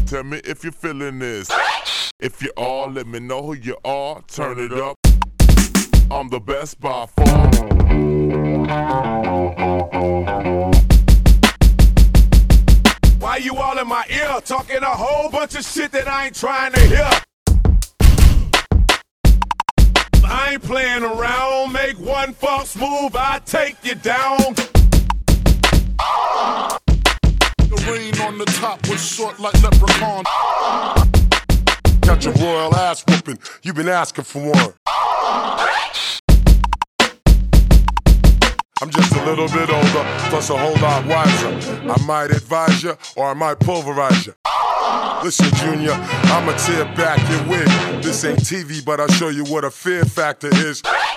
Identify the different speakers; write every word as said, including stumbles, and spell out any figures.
Speaker 1: Tell me if you're feeling this. If you are, let me know who you are. Turn it up. I'm the best by far.
Speaker 2: Why you all in my ear talking a whole bunch of shit that I ain't trying to hear? I ain't playing around. Make one false move, I take you down.
Speaker 3: The rain on the top was short like leprechaun. Got your royal ass whooping, you been asking for one. I'm just a little bit older, plus a whole lot wiser. I might advise you, or I might pulverize you. Listen, Junior, I'ma tear back your wig. This ain't T V, but I'll show you what a fear factor is.